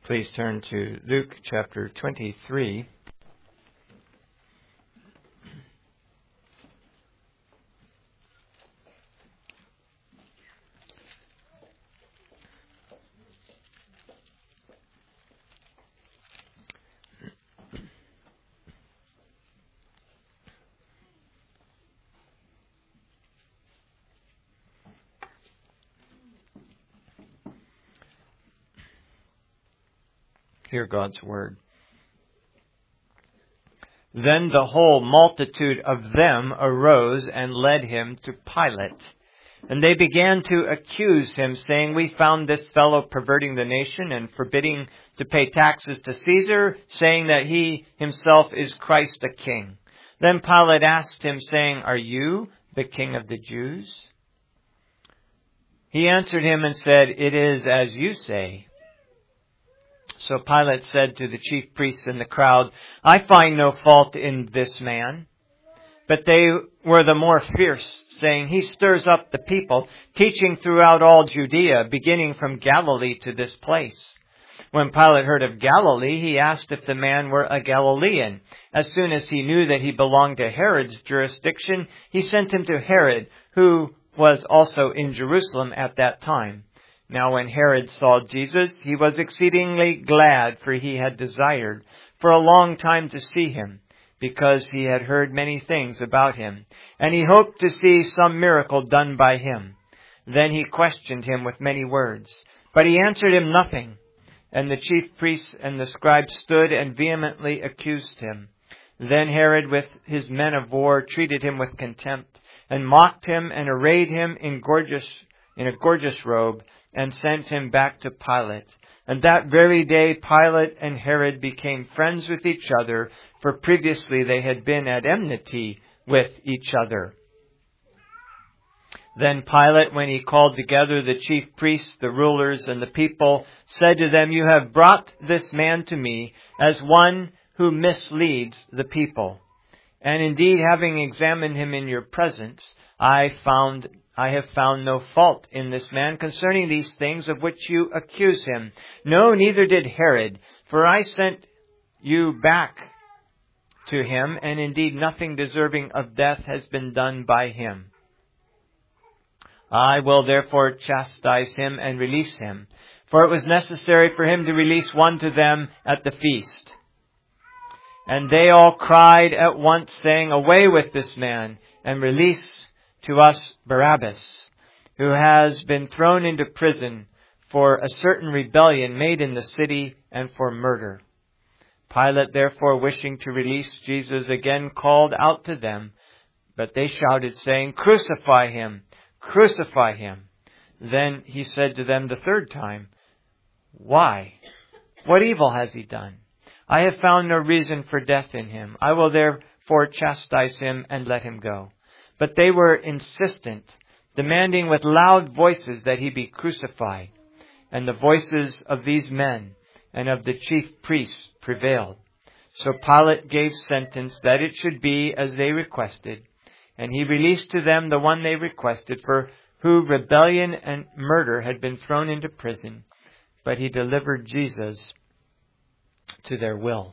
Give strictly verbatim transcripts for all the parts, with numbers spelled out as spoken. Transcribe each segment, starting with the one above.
Please turn to Luke chapter twenty-three. Hear God's word. Then the whole multitude of them arose and led him to Pilate. And they began to accuse him, saying, "We found this fellow perverting the nation and forbidding to pay taxes to Caesar, saying that he himself is Christ the King." Then Pilate asked him, saying, "Are you the King of the Jews?" He answered him and said, "It is as you say." So Pilate said to the chief priests and the crowd, "I find no fault in this man." But they were the more fierce, saying, "He stirs up the people, teaching throughout all Judea, beginning from Galilee to this place." When Pilate heard of Galilee, he asked if the man were a Galilean. As soon as he knew that he belonged to Herod's jurisdiction, he sent him to Herod, who was also in Jerusalem at that time. Now when Herod saw Jesus, he was exceedingly glad, for he had desired for a long time to see him, because he had heard many things about him, and he hoped to see some miracle done by him. Then he questioned him with many words, but he answered him nothing. And the chief priests and the scribes stood and vehemently accused him. Then Herod with his men of war treated him with contempt, and mocked him, and arrayed him in gorgeous in a gorgeous robe, and sent him back to Pilate. And that very day Pilate and Herod became friends with each other, for previously they had been at enmity with each other. Then Pilate, when he called together the chief priests, the rulers, and the people, said to them, "You have brought this man to me as one who misleads the people. And indeed, having examined him in your presence, I found I have found no fault in this man concerning these things of which you accuse him. No, neither did Herod, for I sent you back to him, and indeed nothing deserving of death has been done by him. I will therefore chastise him and release him, for it was necessary for him to release one to them at the feast." And they all cried at once, saying, "Away with this man, and release to us Barabbas, who has been thrown into prison for a certain rebellion made in the city and for murder." Pilate, therefore, wishing to release Jesus, again called out to them, but they shouted, saying, "Crucify him! Crucify him!" Then he said to them the third time, "Why? What evil has he done? I have found no reason for death in him. I will therefore chastise him and let him go." But they were insistent, demanding with loud voices that he be crucified. And the voices of these men and of the chief priests prevailed. So Pilate gave sentence that it should be as they requested. And he released to them the one they requested, for who rebellion and murder had been thrown into prison. But he delivered Jesus to their will.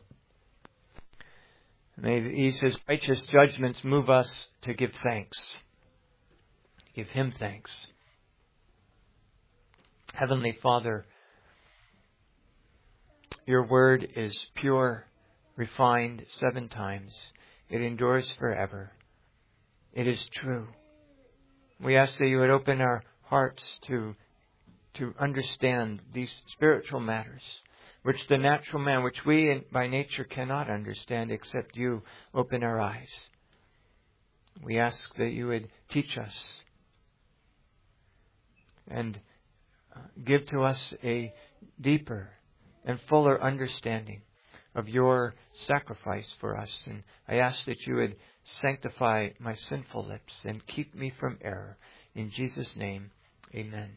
May these his righteous judgments move us to give thanks. Give him thanks. Heavenly Father, your word is pure, refined seven times. It endures forever. It is true. We ask that you would open our hearts to, to understand these spiritual matters, which the natural man, which we by nature cannot understand except you open our eyes. We ask that you would teach us and give to us a deeper and fuller understanding of your sacrifice for us. And I ask that you would sanctify my sinful lips and keep me from error. In Jesus' name, amen.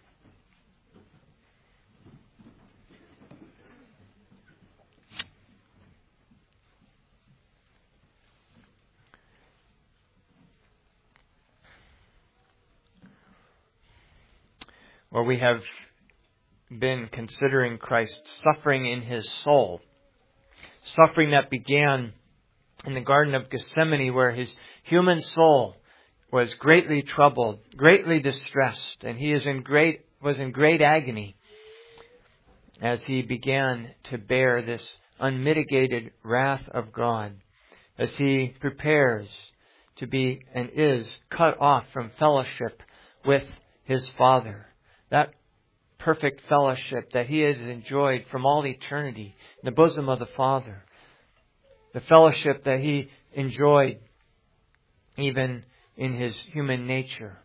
Well, we have been considering Christ's suffering in His soul. Suffering that began in the Garden of Gethsemane, where His human soul was greatly troubled, greatly distressed, and He is in great, was in great agony as He began to bear this unmitigated wrath of God, as He prepares to be and is cut off from fellowship with His Father. That perfect fellowship that He has enjoyed from all eternity in the bosom of the Father. The fellowship that He enjoyed even in His human nature.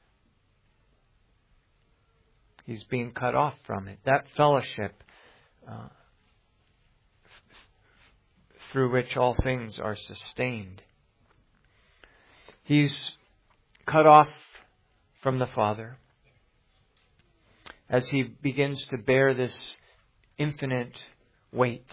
He's being cut off from it. That fellowship uh, through which all things are sustained. He's cut off from the Father as He begins to bear this infinite weight,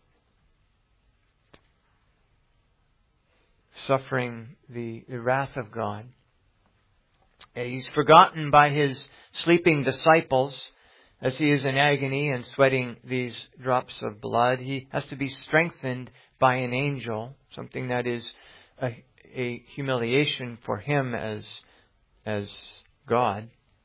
suffering the, the wrath of God. He's forgotten by His sleeping disciples as He is in agony and sweating these drops of blood. He has to be strengthened by an angel, something that is a, a humiliation for Him as, as God.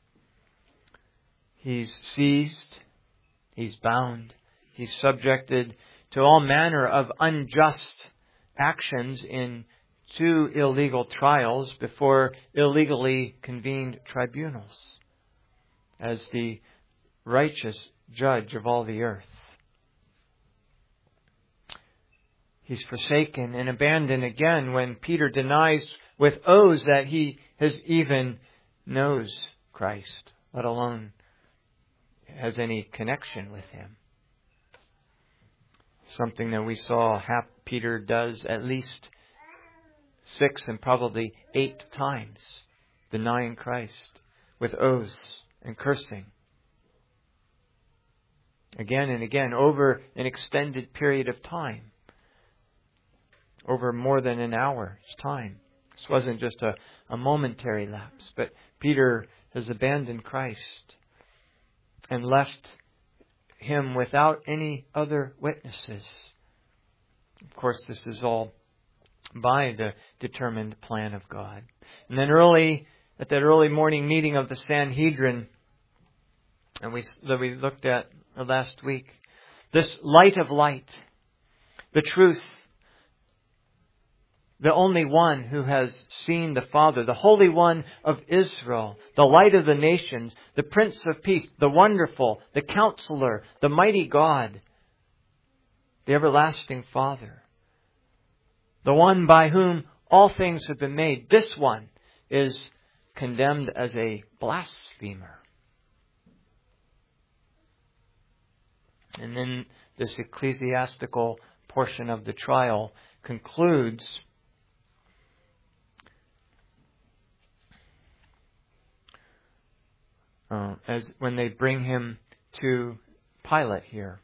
He's seized, He's bound, He's subjected to all manner of unjust actions in two illegal trials before illegally convened tribunals as the righteous judge of all the earth. He's forsaken and abandoned again when Peter denies with oaths that he has even knows Christ, let alone has any connection with Him. Something that we saw half Peter does at least six and probably eight times, denying Christ with oaths and cursing. Again and again, over an extended period of time. Over more than an hour's time. This wasn't just a, a momentary lapse, but Peter has abandoned Christ and left Him without any other witnesses. Of course, this is all by the determined plan of God. And then early, at that early morning meeting of the Sanhedrin, and we that we looked at last week, this light of light, the truth, the only one who has seen the Father, the Holy One of Israel, the light of the nations, the Prince of Peace, the wonderful, the Counselor, the mighty God, the everlasting Father, the one by whom all things have been made. This one is condemned as a blasphemer. And then this ecclesiastical portion of the trial concludes uh, as when they bring Him to Pilate here.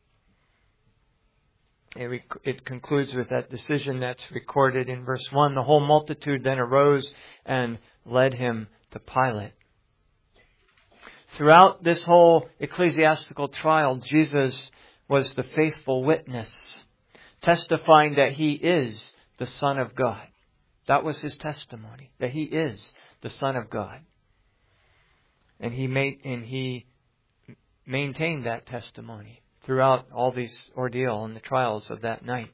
It, rec- it concludes with that decision that's recorded in verse one. The whole multitude then arose and led Him to Pilate. Throughout this whole ecclesiastical trial, Jesus was the faithful witness, testifying that He is the Son of God. That was His testimony, that He is the Son of God. And He made, and He maintained that testimony throughout all these ordeal and the trials of that night.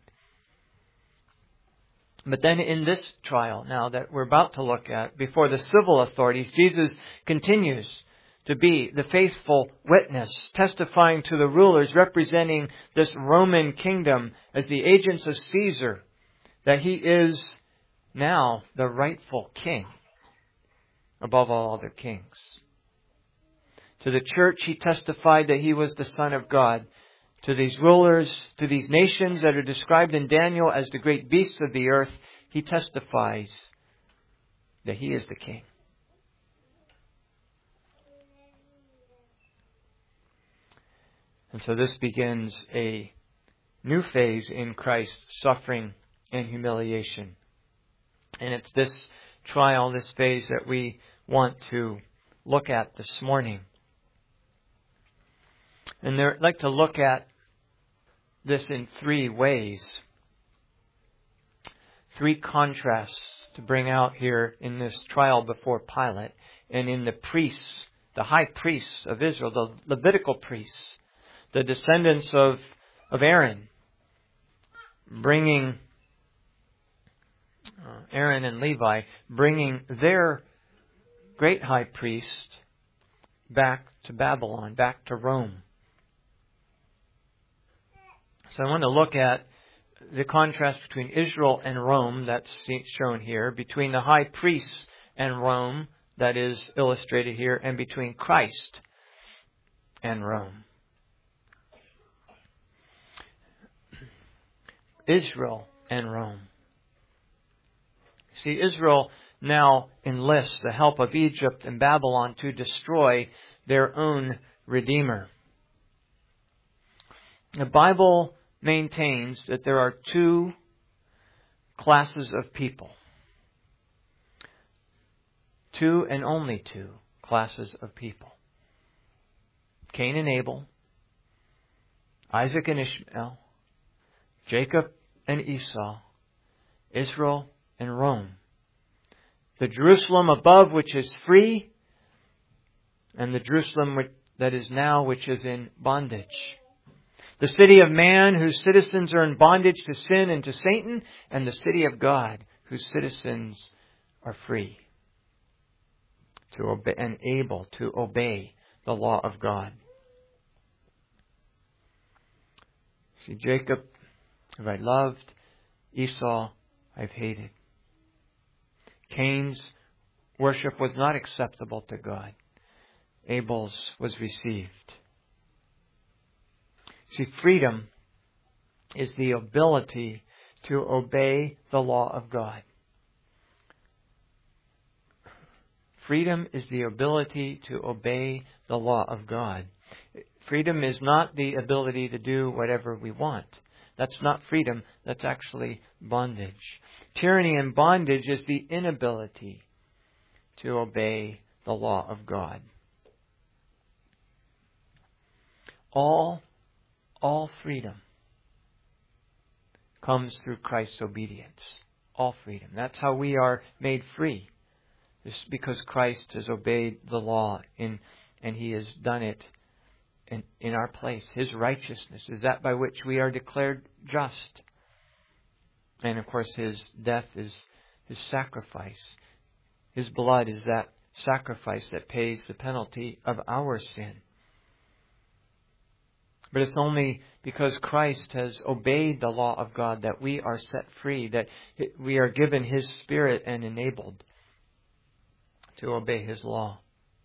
But then in this trial now that we're about to look at, before the civil authorities, Jesus continues to be the faithful witness, testifying to the rulers representing this Roman kingdom as the agents of Caesar, that He is now the rightful king above all other kings. To the church, He testified that He was the Son of God. To these rulers, to these nations that are described in Daniel as the great beasts of the earth, He testifies that He is the King. And so this begins a new phase in Christ's suffering and humiliation. And it's this trial, this phase that we want to look at this morning. And I'd like to look at this in three ways. Three contrasts to bring out here in this trial before Pilate and in the priests, the high priests of Israel, the Levitical priests, the descendants of, of Aaron, bringing uh, Aaron and Levi, bringing their great high priest back to Babylon, back to Rome. So I want to look at the contrast between Israel and Rome, that's shown here, between the high priests and Rome, that is illustrated here, and between Christ and Rome. Israel and Rome. See, Israel now enlists the help of Egypt and Babylon to destroy their own Redeemer. The Bible maintains that there are two classes of people. Two and only two classes of people. Cain and Abel, Isaac and Ishmael, Jacob and Esau, Israel and Rome. The Jerusalem above, which is free, and the Jerusalem that is now, which is in bondage. The city of man, whose citizens are in bondage to sin and to Satan, and the city of God, whose citizens are free to obey and able to obey the law of God. See, Jacob have I loved, Esau I've hated. Cain's worship was not acceptable to God. Abel's was received. See, freedom is the ability to obey the law of God. Freedom is the ability to obey the law of God. Freedom is not the ability to do whatever we want. That's not freedom. That's actually bondage. Tyranny and bondage is the inability to obey the law of God. All All freedom comes through Christ's obedience. All freedom. That's how we are made free. It's because Christ has obeyed the law in, and He has done it in, in our place. His righteousness is that by which we are declared just. And of course His death is His sacrifice. His blood is that sacrifice that pays the penalty of our sin. But it's only because Christ has obeyed the law of God that we are set free, that we are given His Spirit and enabled to obey His law.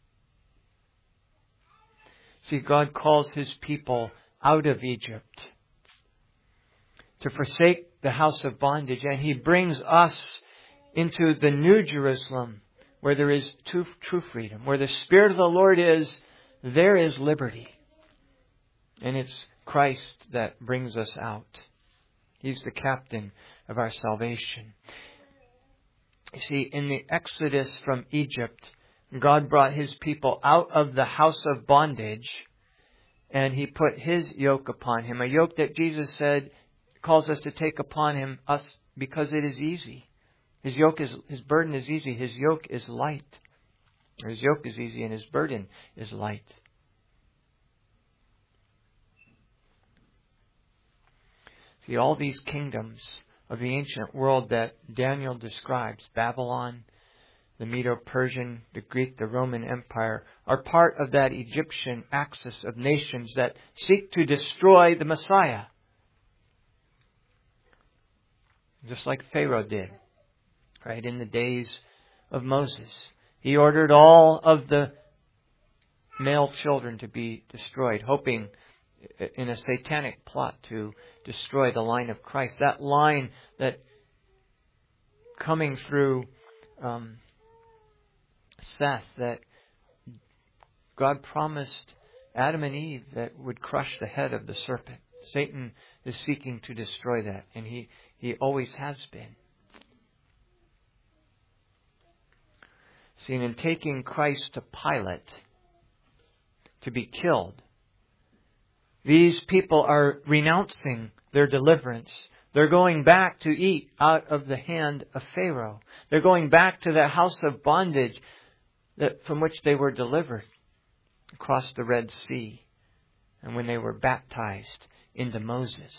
See, God calls His people out of Egypt to forsake the house of bondage, and He brings us into the new Jerusalem where there is true, true freedom. Where the Spirit of the Lord is, there is liberty. And it's Christ that brings us out. He's the captain of our salvation. You see, in the Exodus from Egypt, God brought His people out of the house of bondage, and He put His yoke upon Him. A yoke that Jesus said calls us to take upon Him us because it is easy. His yoke is His burden is easy. His yoke is light. His yoke is easy and His burden is light. See, all these kingdoms of the ancient world that Daniel describes, Babylon, the Medo-Persian, the Greek, the Roman Empire, are part of that Egyptian axis of nations that seek to destroy the Messiah. Just like Pharaoh did, right, in the days of Moses. He ordered all of the male children to be destroyed, hoping in a satanic plot to destroy the line of Christ. That line that coming through um, Seth, that God promised Adam and Eve that would crush the head of the serpent. Satan is seeking to destroy that, and he, he always has been. See, and in taking Christ to Pilate to be killed, These people are renouncing their deliverance. They're going back to eat out of the hand of Pharaoh. They're going back to the house of bondage that, from which they were delivered across the Red Sea and when they were baptized into Moses.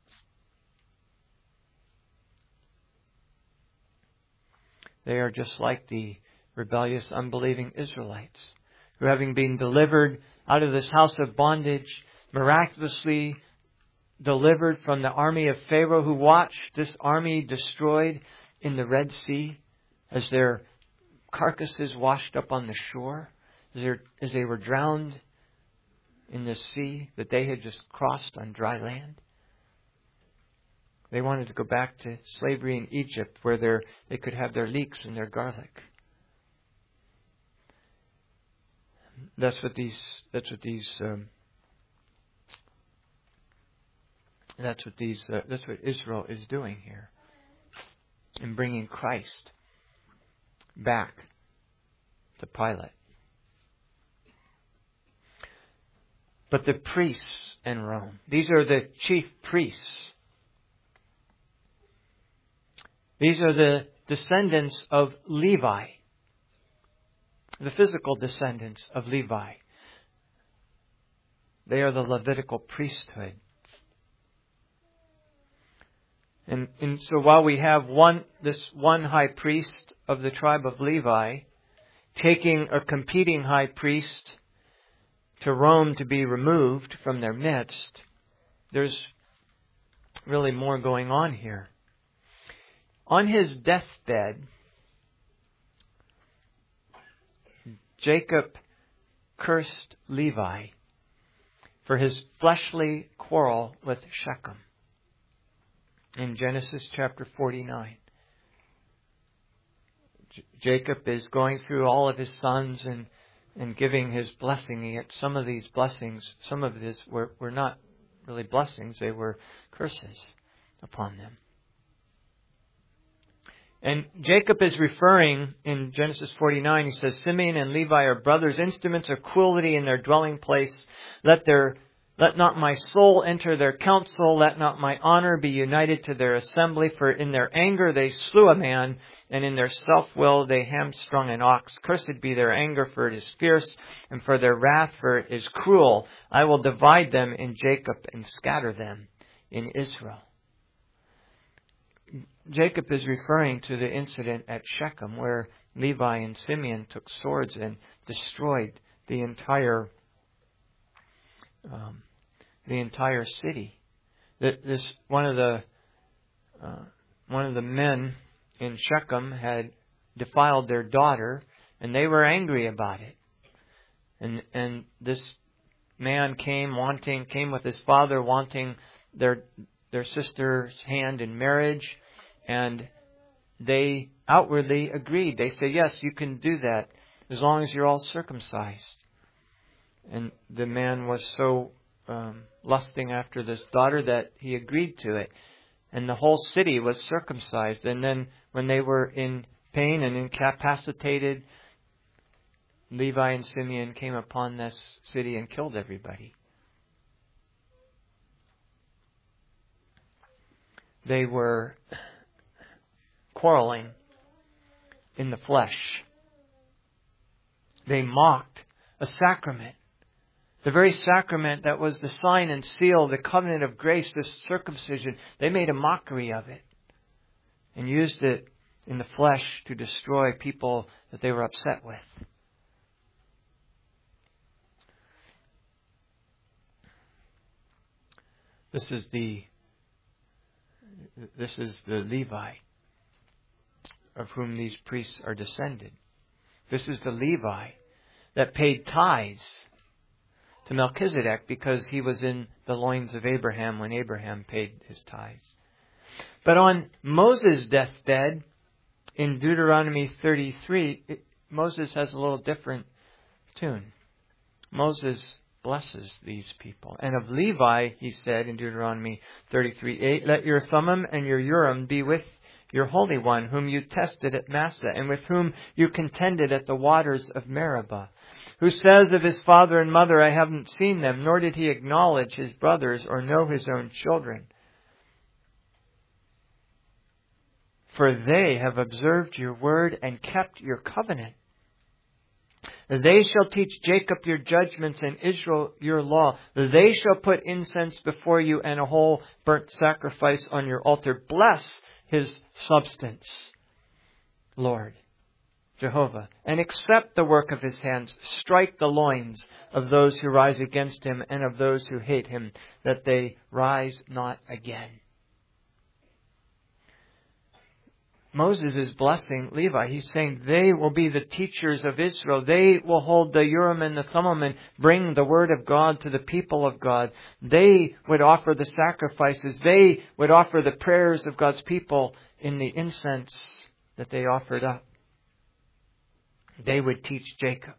They are just like the rebellious, unbelieving Israelites who, having been delivered out of this house of bondage, miraculously delivered from the army of Pharaoh, who watched this army destroyed in the Red Sea as their carcasses washed up on the shore, as, as they were drowned in the sea that they had just crossed on dry land. They wanted to go back to slavery in Egypt, where they could have their leeks and their garlic. That's what these. That's what these. Um, that's what these. Uh, that's what Israel is doing here, in bringing Christ back to Pilate. But the priests in Rome, these are the chief priests. These are the descendants of Levi, the physical descendants of Levi. They are the Levitical priesthood. And, and so while we have one, this one high priest of the tribe of Levi taking a competing high priest to Rome to be removed from their midst, there's really more going on here. On his deathbed, Jacob cursed Levi for his fleshly quarrel with Shechem. In Genesis chapter forty-nine. J- Jacob is going through all of his sons and, and giving his blessing. Yet some of these blessings, some of this were, were not really blessings, they were curses upon them. And Jacob is referring in Genesis forty-nine, he says, Simeon and Levi are brothers, instruments of cruelty in their dwelling place. Let their Let not my soul enter their council. Let not my honor be united to their assembly. For in their anger they slew a man, and in their self-will they hamstrung an ox. Cursed be their anger, for it is fierce, and for their wrath, for it is cruel. I will divide them in Jacob and scatter them in Israel. Jacob is referring to the incident at Shechem, where Levi and Simeon took swords and destroyed the entire Um, the entire city. This one of the uh, one of the men in Shechem had defiled their daughter, and they were angry about it. And and this man came wanting came with his father wanting their their sister's hand in marriage, and they outwardly agreed. They said, "Yes, you can do that as long as you're all circumcised." And the man was so um, lusting after this daughter that he agreed to it. And the whole city was circumcised. And then when they were in pain and incapacitated, Levi and Simeon came upon this city and killed everybody. They were quarreling in the flesh. They mocked a sacrament. The very sacrament that was the sign and seal of the covenant of grace, this circumcision, they made a mockery of it and used it in the flesh to destroy people that they were upset with. This is the this is the Levi of whom these priests are descended. This is the Levi that paid tithes to Melchizedek because he was in the loins of Abraham when Abraham paid his tithes. But on Moses' deathbed, in Deuteronomy thirty-three, it, Moses has a little different tune. Moses blesses these people. And of Levi, he said in Deuteronomy thirty-three eight, let your Thummim and your Urim be with your Holy One, whom you tested at Massah, and with whom you contended at the waters of Meribah, who says of his father and mother, I haven't seen them, nor did he acknowledge his brothers or know his own children. For they have observed your word and kept your covenant. They shall teach Jacob your judgments and Israel your law. They shall put incense before you and a whole burnt sacrifice on your altar. Bless his substance, Lord, Jehovah, and accept the work of his hands. Strike the loins of those who rise against him and of those who hate him, that they rise not again. Moses is blessing Levi. He's saying they will be the teachers of Israel. They will hold the Urim and the Thummim and bring the word of God to the people of God. They would offer the sacrifices. They would offer the prayers of God's people in the incense that they offered up. They would teach Jacob,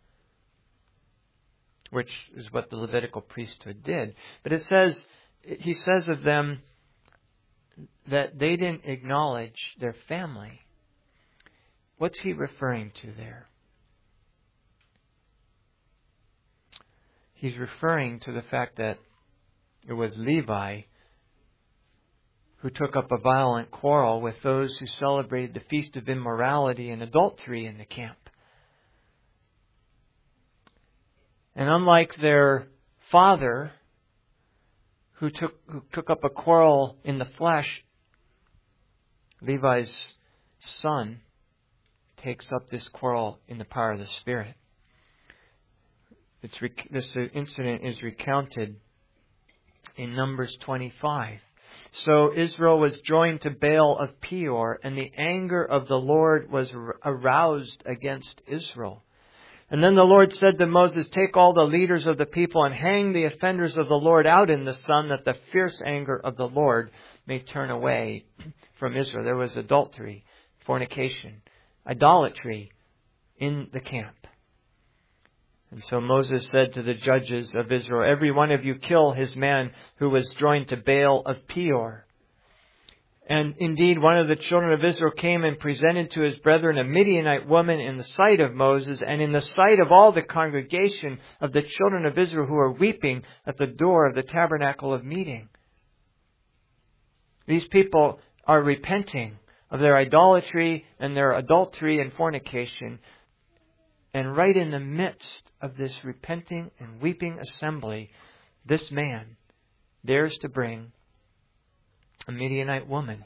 which is what the Levitical priesthood did. But it says, he says of them, that they didn't acknowledge their family. What's he referring to there? He's referring to the fact that it was Levi who took up a violent quarrel with those who celebrated the feast of immorality and adultery in the camp. And unlike their father, who took who took up a quarrel in the flesh, Levi's son takes up this quarrel in the power of the Spirit. It's, this incident is recounted in Numbers twenty-five. So Israel was joined to Baal of Peor, and the anger of the Lord was aroused against Israel. And then the Lord said to Moses, take all the leaders of the people and hang the offenders of the Lord out in the sun, that the fierce anger of the Lord may turn away from Israel. There was adultery, fornication, idolatry in the camp. And so Moses said to the judges of Israel, every one of you kill his man who was joined to Baal of Peor. And indeed, one of the children of Israel came and presented to his brethren a Midianite woman in the sight of Moses and in the sight of all the congregation of the children of Israel who were weeping at the door of the tabernacle of meeting. These people are repenting of their idolatry and their adultery and fornication. And right in the midst of this repenting and weeping assembly, this man dares to bring a Midianite woman.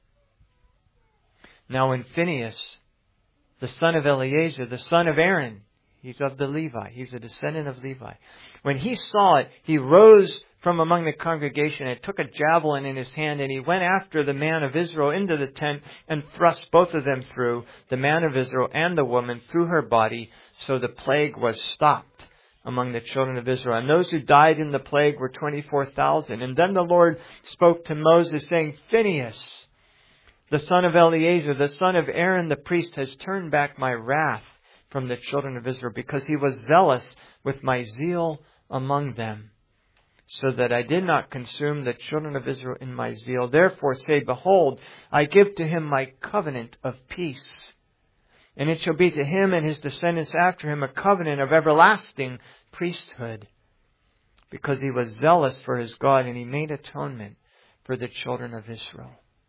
Now when Phinehas, the son of Eleazar, the son of Aaron, he's of the Levi, he's a descendant of Levi. When he saw it, he rose from among the congregation and took a javelin in his hand, and he went after the man of Israel into the tent and thrust both of them through, the man of Israel and the woman, through her body, so the plague was stopped among the children of Israel. And those who died in the plague were twenty-four thousand. And then the Lord spoke to Moses, saying, Phinehas, the son of Eleazar, the son of Aaron the priest, has turned back my wrath from the children of Israel, because he was zealous with my zeal among them, so that I did not consume the children of Israel in my zeal. Therefore say, behold, I give to him my covenant of peace. And it shall be to him and his descendants after him a covenant of everlasting priesthood, because he was zealous for his God, and he made atonement for the children of Israel.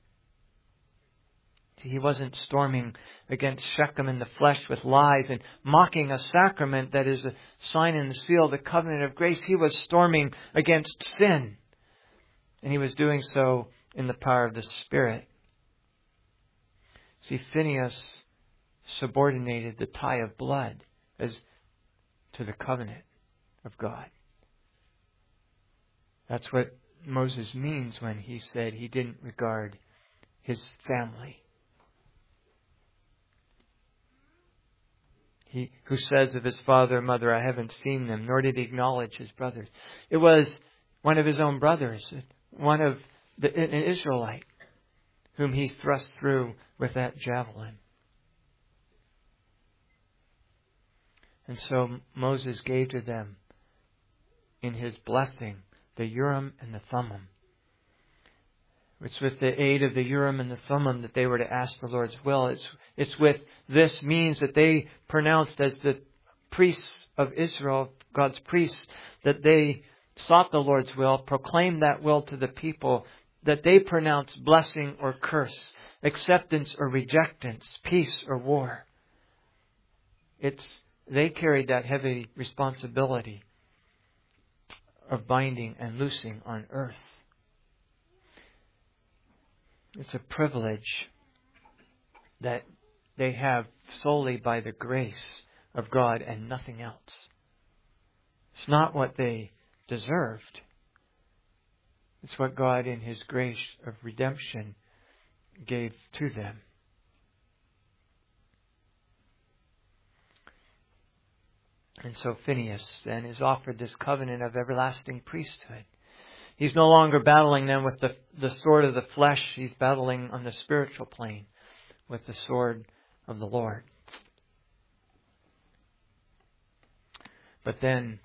He wasn't storming against Shechem in the flesh with lies and mocking a sacrament that is a sign and the seal of the covenant of grace. He was storming against sin. And he was doing so in the power of the Spirit. See, Phinehas subordinated the tie of blood as to the covenant of God. That's what Moses means when he said he didn't regard his family. He who says of his father and mother, I haven't seen them, nor did he acknowledge his brothers. It was one of his own brothers, one of the, an Israelite, whom he thrust through with that javelin. And so Moses gave to them in his blessing the Urim and the Thummim. It's with the aid of the Urim and the Thummim that they were to ask the Lord's will. It's, it's with this means that they pronounced as the priests of Israel, God's priests, that they sought the Lord's will, proclaimed that will to the people, that they pronounced blessing or curse, acceptance or rejectance, peace or war. It's, they carried that heavy responsibility of binding and loosing on earth. It's a privilege that they have solely by the grace of God and nothing else. It's not what they deserved. It's what God in His grace of redemption gave to them. And so Phinehas then is offered this covenant of everlasting priesthood. He's no longer battling them with the, the sword of the flesh. He's battling on the spiritual plane with the sword of the Lord. But then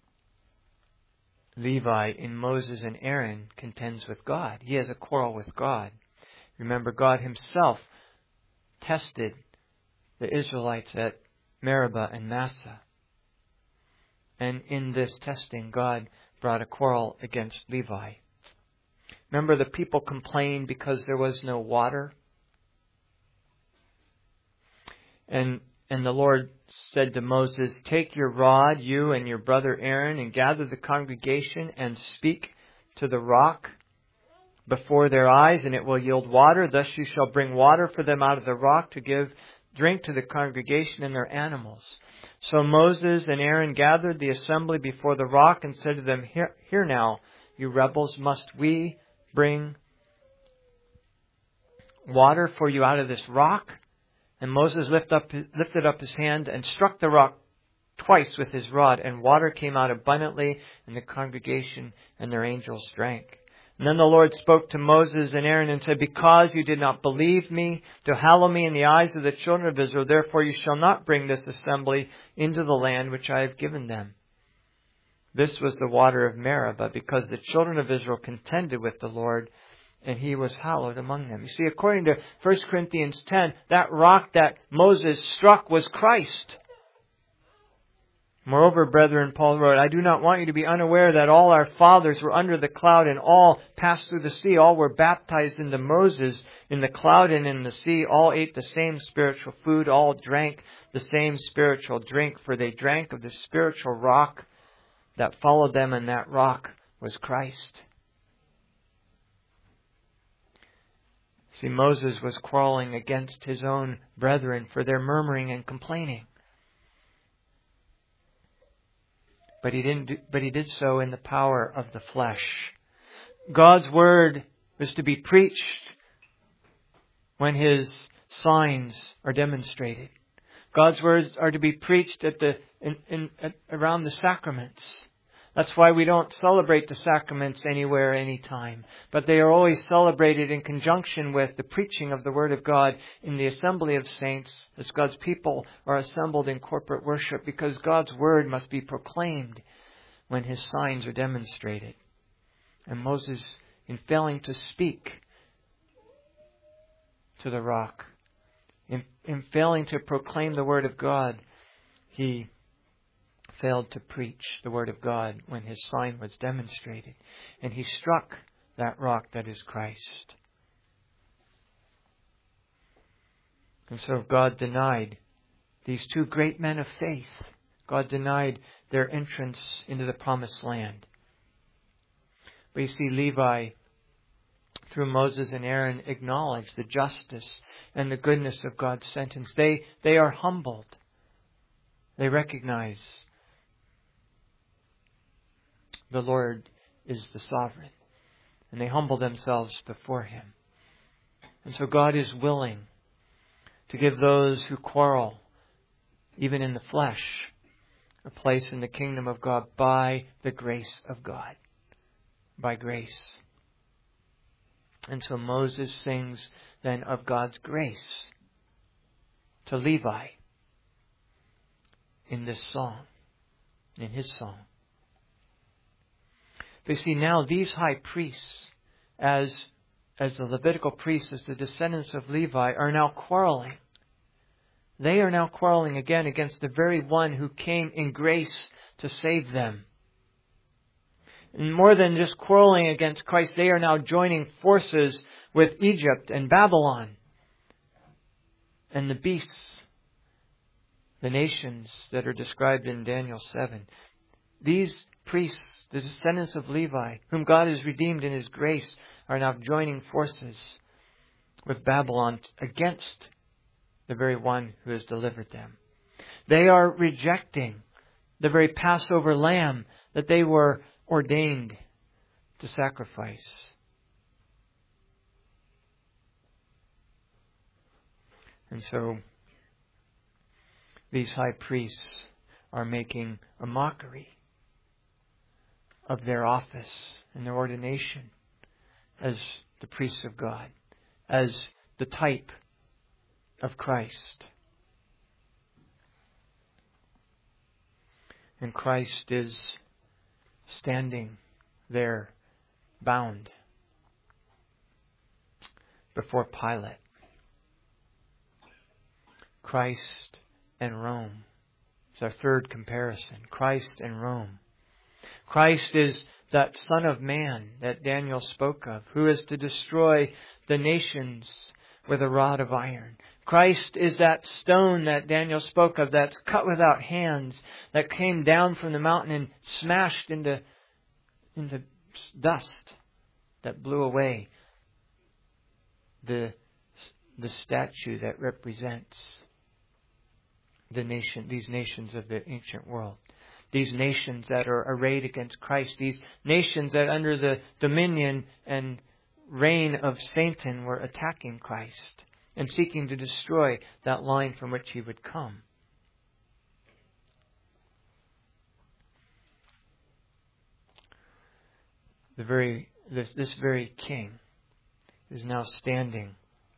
Levi in Moses and Aaron contends with God. He has a quarrel with God. Remember, God Himself tested the Israelites at Meribah and Massah. And in this testing, God brought a quarrel against Levi. Remember, the people complained because there was no water. And and the Lord said to Moses, "Take your rod, you and your brother Aaron, and gather the congregation and speak to the rock before their eyes, and it will yield water. Thus you shall bring water for them out of the rock to give drink to the congregation and their animals." So Moses and Aaron gathered the assembly before the rock and said to them, Here, here now, you rebels, must we bring water for you out of this rock? And Moses lift up, lifted up his hand and struck the rock twice with his rod, and water came out abundantly, and the congregation and their angels drank. And then the Lord spoke to Moses and Aaron and said, "Because you did not believe me to hallow me in the eyes of the children of Israel, therefore you shall not bring this assembly into the land which I have given them." This was the water of Meribah, because the children of Israel contended with the Lord, and He was hallowed among them. You see, according to First Corinthians ten, that rock that Moses struck was Christ. Moreover, brethren, Paul wrote, "I do not want you to be unaware that all our fathers were under the cloud and all passed through the sea. All were baptized into Moses in the cloud and in the sea. All ate the same spiritual food. All drank the same spiritual drink, for they drank of the spiritual rock that followed them, and that rock was Christ." See, Moses was quarreling against his own brethren for their murmuring and complaining. But he didn't do, but he did so in the power of the flesh. God's word was to be preached when His signs are demonstrated. God's words are to be preached at the in, in at, around the sacraments. That's why we don't celebrate the sacraments anywhere, anytime. But they are always celebrated in conjunction with the preaching of the Word of God in the assembly of saints, as God's people are assembled in corporate worship, because God's Word must be proclaimed when His signs are demonstrated. And Moses, in failing to speak to the rock, in, in failing to proclaim the Word of God, he failed to preach the Word of God when His sign was demonstrated. And he struck that rock that is Christ. And so God denied these two great men of faith. God denied their entrance into the promised land. But you see, Levi, through Moses and Aaron, acknowledged the justice and the goodness of God's sentence. They, they are humbled. They recognize the Lord is the sovereign. And they humble themselves before Him. And so God is willing to give those who quarrel, even in the flesh, a place in the kingdom of God by the grace of God. By grace. And so Moses sings then of God's grace to Levi in this song, in his song. But see, now these high priests, as as the Levitical priests, as the descendants of Levi, are now quarreling. They are now quarreling again against the very one who came in grace to save them. And more than just quarreling against Christ, they are now joining forces with Egypt and Babylon and the beasts, the nations that are described in Daniel seven. These priests, the descendants of Levi, whom God has redeemed in His grace, are now joining forces with Babylon against the very one who has delivered them. They are rejecting the very Passover lamb that they were ordained to sacrifice. And so these high priests are making a mockery of their office and their ordination as the priests of God, as the type of Christ. And Christ is standing there bound before Pilate. Christ and Rome is our third comparison. Christ and Rome. Christ is that Son of Man that Daniel spoke of, who is to destroy the nations with a rod of iron. Christ is that stone that Daniel spoke of that's cut without hands, that came down from the mountain and smashed into, into dust that blew away the, the statue that represents the nation, these nations of the ancient world. These nations that are arrayed against Christ. These nations that under the dominion and reign of Satan were attacking Christ and seeking to destroy that line from which He would come. The very this, this very king is now standing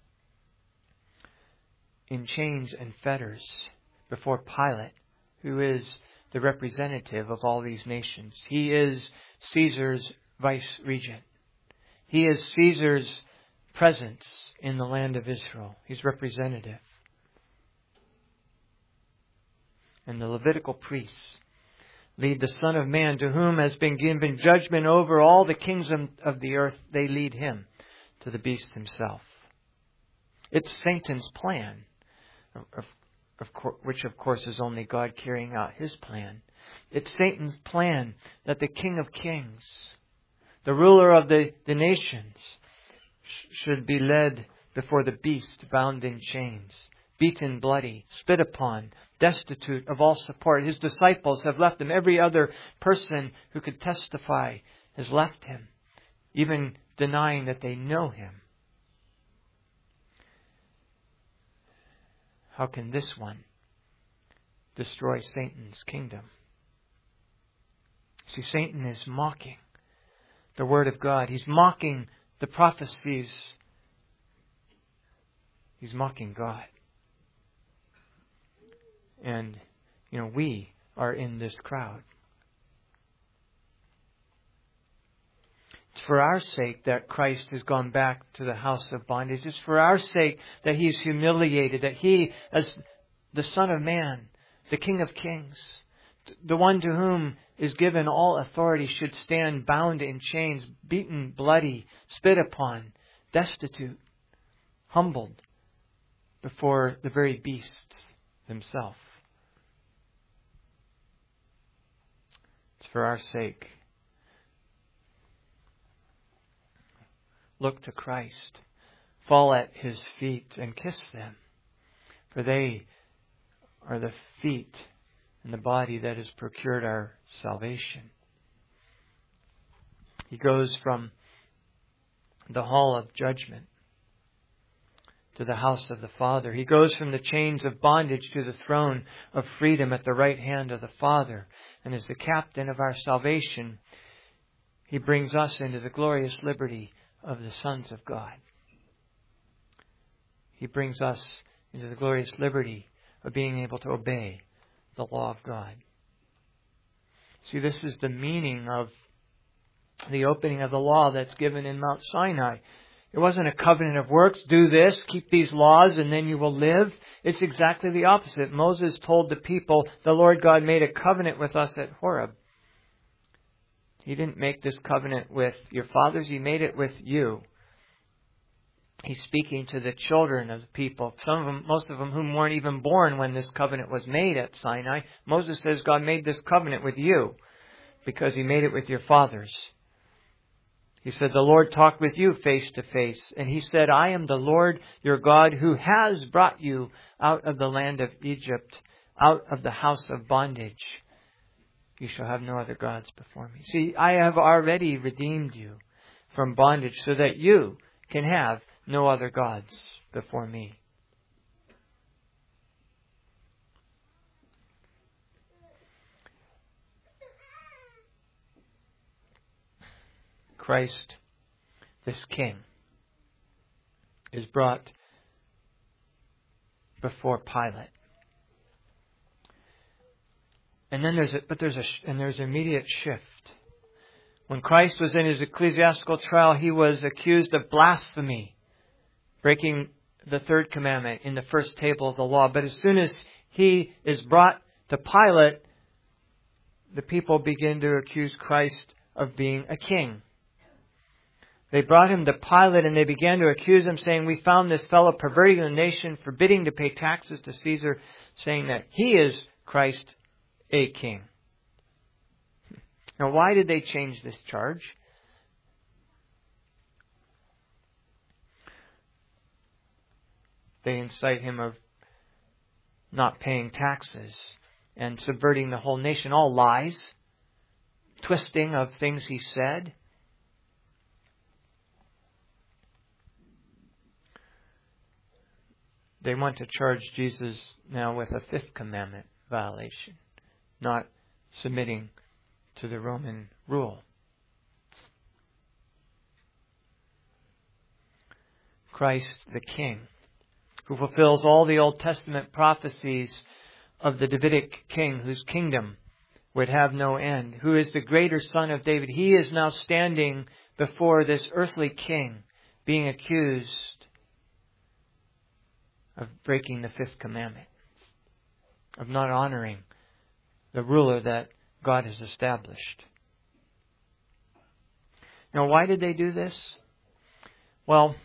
in chains and fetters before Pilate, who is the representative of all these nations. He is Caesar's vice-regent. He is Caesar's presence in the land of Israel. He's representative. And the Levitical priests lead the Son of Man, to whom has been given judgment over all the kingdoms of the earth. They lead Him to the beast himself. It's Satan's plan, of, of, which of course is only God carrying out His plan. It's Satan's plan that the King of Kings, the ruler of the, the nations, sh- should be led before the beast, bound in chains, beaten bloody, spit upon, destitute of all support. His disciples have left Him. Every other person who could testify has left Him, even denying that they know Him. How can this one destroy Satan's kingdom? See, Satan is mocking the Word of God. He's mocking the prophecies. He's mocking God. And, you know, we are in this crowd. It's for our sake that Christ has gone back to the house of bondage. It's for our sake that He's humiliated, that He, as the Son of Man, the King of Kings, the one to whom is given all authority, should stand bound in chains, beaten, bloody, spit upon, destitute, humbled before the very beasts themselves. It's for our sake. Look to Christ. Fall at His feet and kiss them. For they are the feet and the body that has procured our salvation. He goes from the hall of judgment to the house of the Father. He goes from the chains of bondage to the throne of freedom at the right hand of the Father. And as the captain of our salvation, He brings us into the glorious liberty of the sons of God. He brings us into the glorious liberty of being able to obey the law of God. See, this is the meaning of the opening of the law that's given in Mount Sinai. It wasn't a covenant of works. Do this, keep these laws, and then you will live. It's exactly the opposite. Moses told the people, the Lord God made a covenant with us at Horeb. He didn't make this covenant with your fathers. He made it with you. He's speaking to the children of the people. Some of them, most of them whom weren't even born when this covenant was made at Sinai. Moses says God made this covenant with you because He made it with your fathers. He said, the Lord talked with you face to face. And He said, I am the Lord your God who has brought you out of the land of Egypt, out of the house of bondage. You shall have no other gods before me. See, I have already redeemed you from bondage so that you can have no other gods before me. Christ, this King, is brought before Pilate. And then there's a, but there's a, and there's an immediate shift. When Christ was in His ecclesiastical trial, He was accused of blasphemy, breaking the third commandment in the first table of the law. But as soon as He is brought to Pilate, the people begin to accuse Christ of being a king. They brought Him to Pilate and they began to accuse Him, saying, we found this fellow perverting the nation, forbidding to pay taxes to Caesar, saying that He is Christ, a king. Now, why did they change this charge? They incite Him of not paying taxes and subverting the whole nation. All lies, twisting of things He said. They want to charge Jesus now with a fifth commandment violation, not submitting to the Roman rule. Christ the King, who fulfills all the Old Testament prophecies of the Davidic king whose kingdom would have no end, who is the greater son of David. He is now standing before this earthly king, being accused of breaking the fifth commandment, of not honoring the ruler that God has established. Now, why did they do this? Well,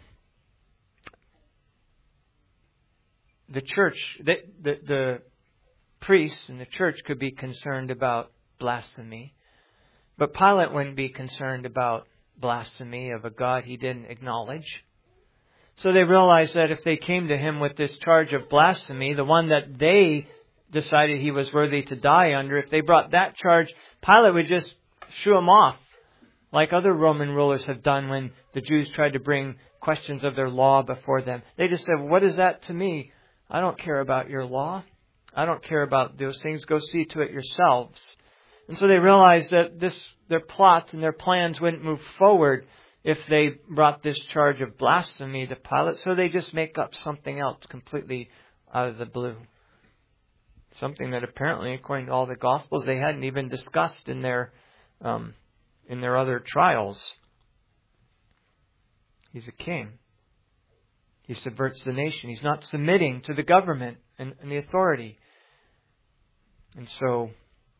the church, the, the, the priests and the church could be concerned about blasphemy, but Pilate wouldn't be concerned about blasphemy of a God He didn't acknowledge. So they realized that if they came to Him with this charge of blasphemy, the one that they decided He was worthy to die under, if they brought that charge, Pilate would just shoo Him off, like other Roman rulers have done when the Jews tried to bring questions of their law before them. They just said, what is that to me? I don't care about your law. I don't care about those things. Go see to it yourselves. And so they realized that this their plots and their plans wouldn't move forward if they brought this charge of blasphemy to Pilate. So they just make up something else completely out of the blue. Something that apparently, according to all the Gospels, they hadn't even discussed in their um, in their other trials. He's a king. He subverts the nation. He's not submitting to the government and, and the authority. And so,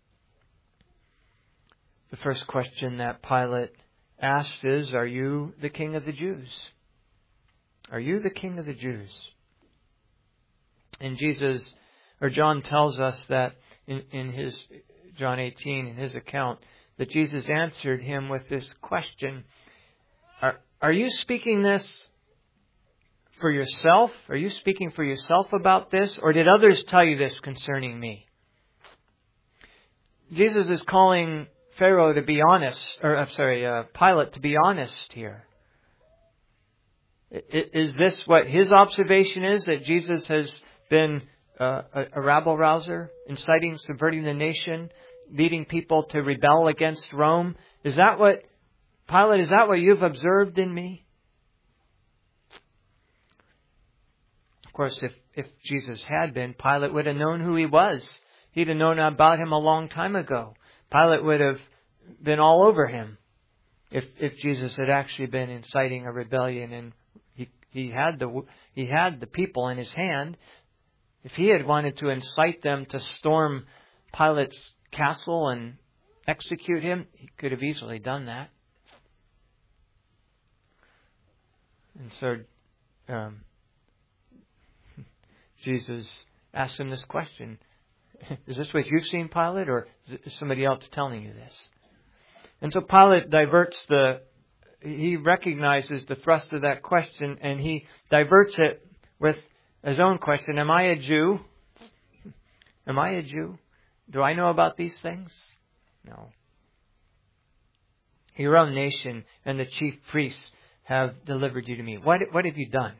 the first question that Pilate asked is, are you the King of the Jews? Are you the King of the Jews? And Jesus, or John tells us that in, in his, John eighteen, in his account, that Jesus answered him with this question, are, are you speaking this for yourself? Are you speaking for yourself about this? Or did others tell you this concerning me? Jesus is calling Pharaoh to be honest, or I'm sorry, uh, Pilate to be honest here. Is this what his observation is, that Jesus has been uh, a, a rabble-rouser, inciting, subverting the nation, leading people to rebel against Rome? Is that what, Pilate, is that what you've observed in me? Of course, if, if Jesus had been, Pilate would have known who He was. He'd have known about Him a long time ago. Pilate would have been all over Him if, if Jesus had actually been inciting a rebellion and He had the he had the people in his hand. If he had wanted to incite them to storm Pilate's castle and execute him, he could have easily done that. And so um, Jesus asked him this question. Is this what you've seen, Pilate, or is somebody else telling you this? And so Pilate diverts the, he recognizes the thrust of that question, and he diverts it with his own question. Am I a Jew? Am I a Jew? Do I know about these things? No. Your own nation and the chief priests have delivered you to me. What, what have you done?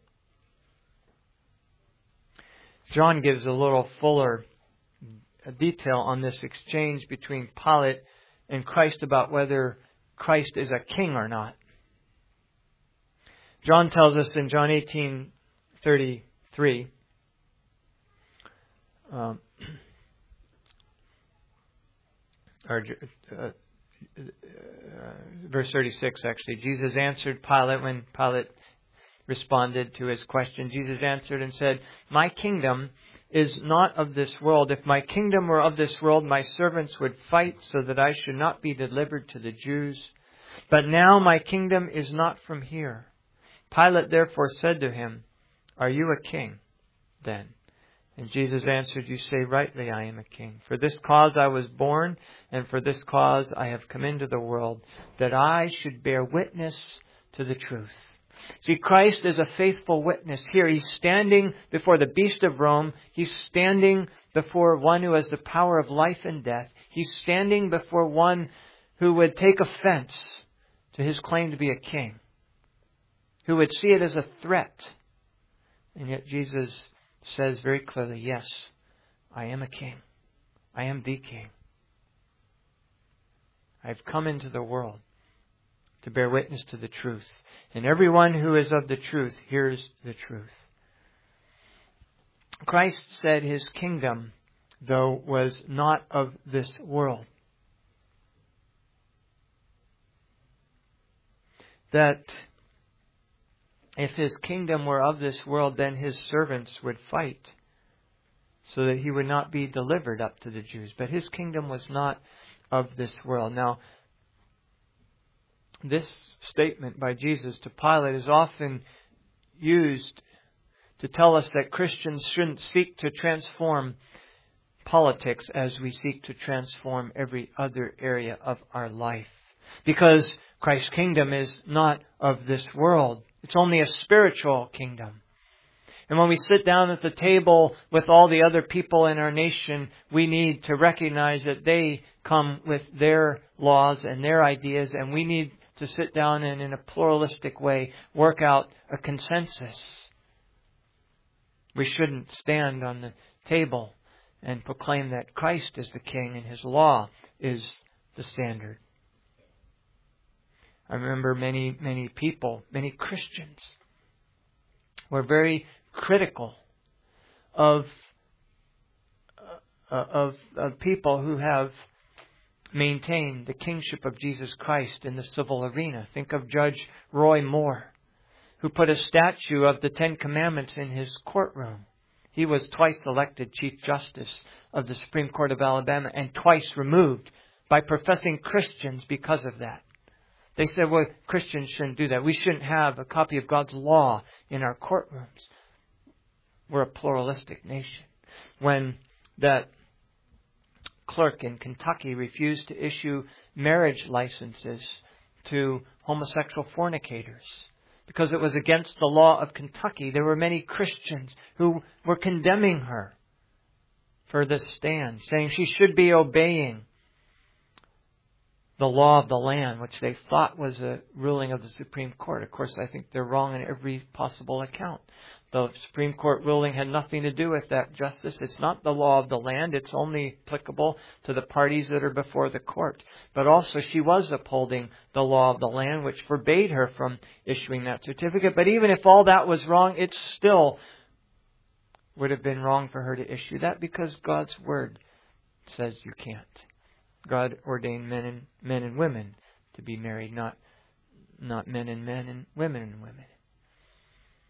John gives a little fuller detail on this exchange between Pilate and Christ about whether Christ is a king or not. John tells us in John eighteen thirty-three, um, or uh, uh, verse thirty-six actually, Jesus answered Pilate when Pilate responded to his question. Jesus answered and said, "My kingdom is not of this world. If my kingdom were of this world, my servants would fight so that I should not be delivered to the Jews. But now my kingdom is not from here." Pilate therefore said to him, "Are you a king then?" And Jesus answered, "You say rightly, I am a king. For this cause I was born, and for this cause I have come into the world, that I should bear witness to the truth." See, Christ is a faithful witness here. He's standing before the beast of Rome. He's standing before one who has the power of life and death. He's standing before one who would take offense to his claim to be a king, who would see it as a threat. And yet Jesus says very clearly, yes, I am a king. I am the king. I've come into the world to bear witness to the truth. And everyone who is of the truth hears the truth. Christ said his kingdom, though, was not of this world. That if his kingdom were of this world, then his servants would fight so that he would not be delivered up to the Jews. But his kingdom was not of this world. Now, this statement by Jesus to Pilate is often used to tell us that Christians shouldn't seek to transform politics as we seek to transform every other area of our life. Because Christ's kingdom is not of this world. It's only a spiritual kingdom. And when we sit down at the table with all the other people in our nation, we need to recognize that they come with their laws and their ideas, and we need to sit down and in a pluralistic way work out a consensus. We shouldn't stand on the table and proclaim that Christ is the king and his law is the standard. I remember many, many people, many Christians were very critical of, uh, of, of people who have maintained the kingship of Jesus Christ in the civil arena. Think of Judge Roy Moore, who put a statue of the Ten Commandments in his courtroom. He was twice elected Chief Justice of the Supreme Court of Alabama and twice removed by professing Christians because of that. They said, well, Christians shouldn't do that. We shouldn't have a copy of God's law in our courtrooms. We're a pluralistic nation. When that clerk in Kentucky refused to issue marriage licenses to homosexual fornicators because it was against the law of Kentucky, there were many Christians who were condemning her for this stand, saying she should be obeying the law of the land, which they thought was a ruling of the Supreme Court. Of course, I think they're wrong in every possible account. The Supreme Court ruling had nothing to do with that justice. It's not the law of the land. It's only applicable to the parties that are before the court. But also, she was upholding the law of the land, which forbade her from issuing that certificate. But even if all that was wrong, it still would have been wrong for her to issue that because God's Word says you can't. God ordained men and men and women to be married, not not men and men and women and women.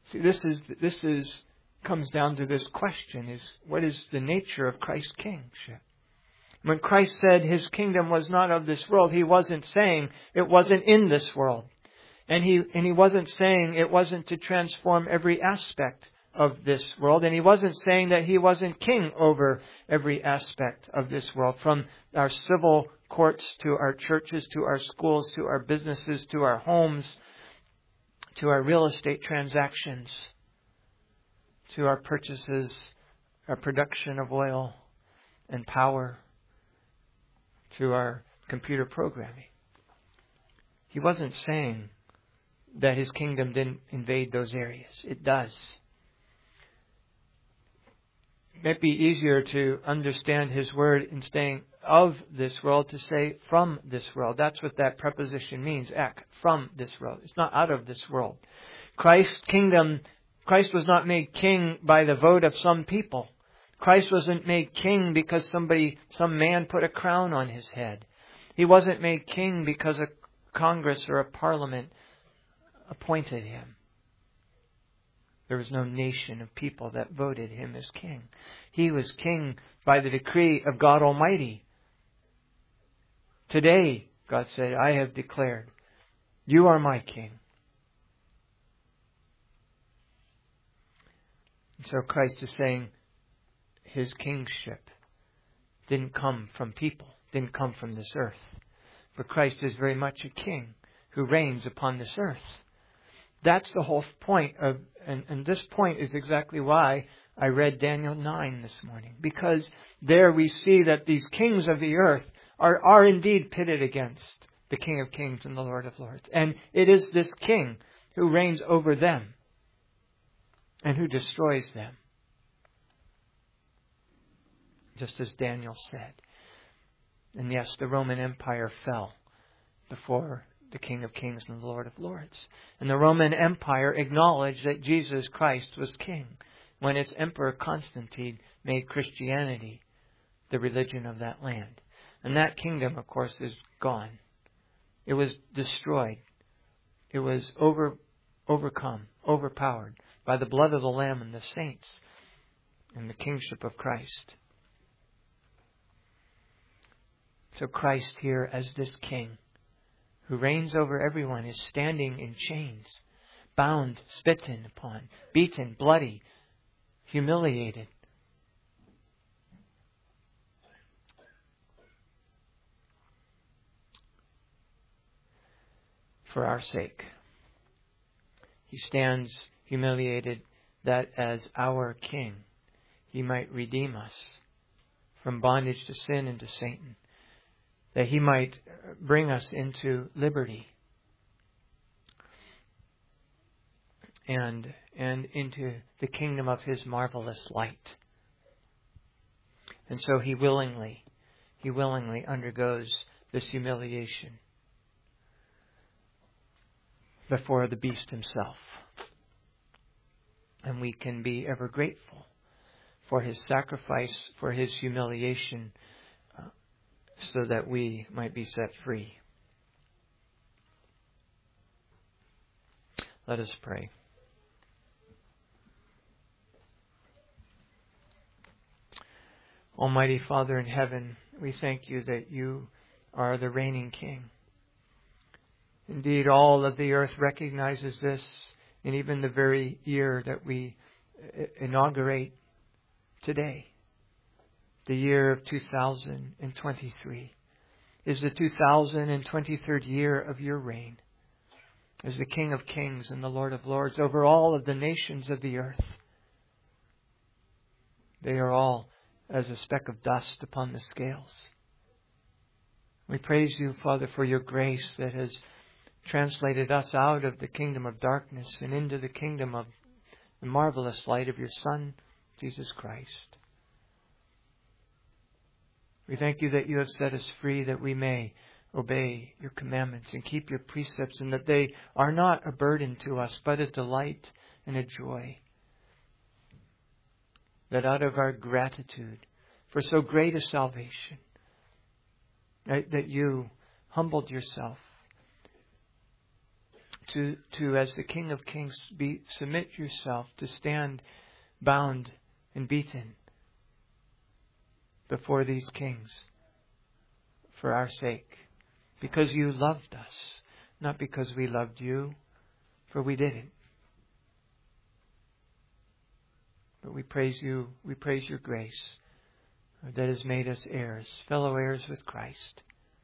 See, this is this is comes down to this question: is what is the nature of Christ's kingship? When Christ said His kingdom was not of this world, He wasn't saying it wasn't in this world. And He and He wasn't saying it wasn't to transform every aspect of this world. And He wasn't saying that He wasn't king over every aspect of this world, from our civil courts to our churches, to our schools, to our businesses, to our homes, to our real estate transactions, to our purchases, our production of oil and power, to our computer programming. He wasn't saying that His kingdom didn't invade those areas. It does. It might be easier to understand His word in staying of this world to say from this world. That's what that preposition means, ek, from this world. It's not out of this world. Christ's kingdom, Christ was not made king by the vote of some people. Christ wasn't made king because somebody, some man put a crown on His head. He wasn't made king because a Congress or a parliament appointed Him. There was no nation of people that voted Him as king. He was king by the decree of God Almighty. Today, God said, I have declared, you are my king. And so Christ is saying His kingship didn't come from people, didn't come from this earth. For Christ is very much a king who reigns upon this earth. That's the whole point of, and, and this point is exactly why I read Daniel nine this morning. Because there we see that these kings of the earth are, are indeed pitted against the King of Kings and the Lord of Lords. And it is this king who reigns over them and who destroys them. Just as Daniel said. And yes, the Roman Empire fell before the King of Kings and the Lord of Lords. And the Roman Empire acknowledged that Jesus Christ was king when its Emperor Constantine made Christianity the religion of that land. And that kingdom, of course, is gone. It was destroyed. It was over, overcome, overpowered by the blood of the Lamb and the saints and the kingship of Christ. So Christ here as this king who reigns over everyone is standing in chains, bound, spitten upon, beaten, bloody, humiliated. For our sake. He stands humiliated that as our king, He might redeem us from bondage to sin and to Satan. That He might bring us into liberty and, and into the kingdom of His marvelous light. And so He willingly, He willingly undergoes this humiliation before the beast himself. And we can be ever grateful for His sacrifice, for His humiliation, uh, so that we might be set free. Let us pray. Almighty Father in heaven, we thank You that You are the reigning King. Indeed, all of the earth recognizes this, and even the very year that we inaugurate today, the year of two thousand twenty-three, is the two thousand twenty-third year of Your reign as the King of Kings and the Lord of Lords over all of the nations of the earth. They are all as a speck of dust upon the scales. We praise You, Father, for Your grace that has translated us out of the kingdom of darkness and into the kingdom of the marvelous light of Your Son, Jesus Christ. We thank You that You have set us free, that we may obey Your commandments and keep Your precepts, and that they are not a burden to us, but a delight and a joy. That out of our gratitude for so great a salvation, that, that You humbled Yourself to, to, as the King of Kings, be, submit yourself to stand bound and beaten before these kings for our sake. Because you loved us, not because we loved you, for we didn't. But we praise you, we praise your grace that has made us heirs, fellow heirs with Christ.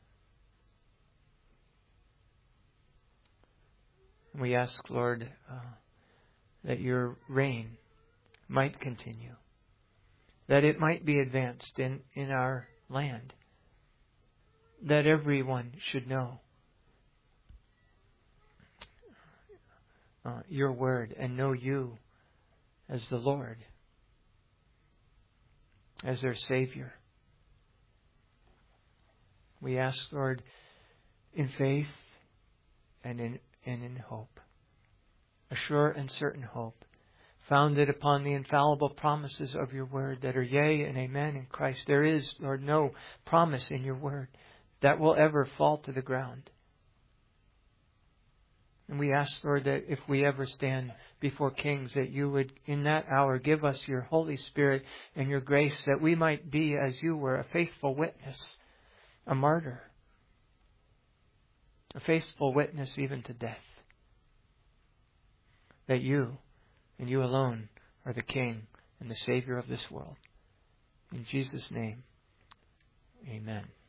We ask, Lord, uh, that your reign might continue, that it might be advanced in, in our land, that everyone should know uh, your word and know you as the Lord, as their Savior. We ask, Lord, in faith and in and in hope, a sure and certain hope, founded upon the infallible promises of your word that are yea and amen in Christ. There is, Lord, no promise in your word that will ever fall to the ground. And we ask, Lord, that if we ever stand before kings, that you would, in that hour, give us your Holy Spirit and your grace, that we might be, as you were, a faithful witness, a martyr, a faithful witness even to death. That you, and you alone, are the King and the Savior of this world. In Jesus' name, amen.